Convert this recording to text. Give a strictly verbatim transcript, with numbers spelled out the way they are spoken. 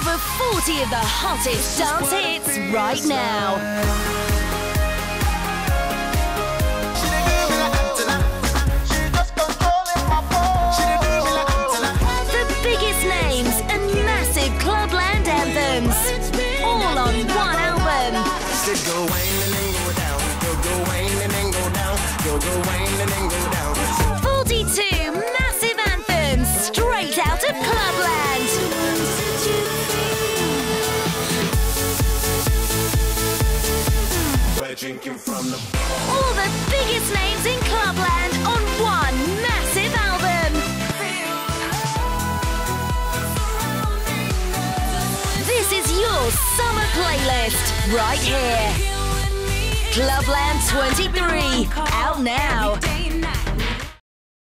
Over forty of the hottest dance hits right now. The biggest names and massive Clubland anthems, all on one album. forty-two massive anthems straight out of Clubland. All the biggest names in Clubland on one massive album. This is your summer playlist right here. Clubland twenty-three, out now.